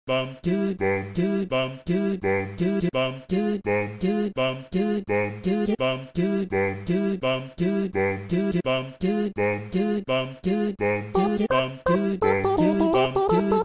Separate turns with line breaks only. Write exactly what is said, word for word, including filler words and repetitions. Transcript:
bum dude bum dude bum dude bum dude bum dude bum dude bum dude bum dude bum dude bum dude bum dude bum dude bum dude bum dude bum dude bum dude bum dude bum dude bum dude